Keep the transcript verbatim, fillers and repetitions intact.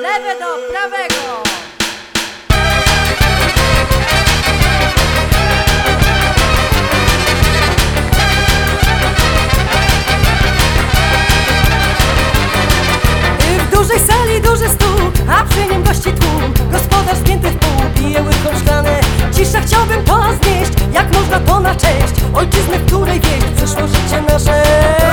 lewe do prawego. W dużej sali duży stół, a przy nim gości tłum. Gospodarz zgięty w pół, pije łyką szklane. Cisza, chciałbym to znieść, jak można to na cześć ojczyzny, w której wieść przyszło życie nasze.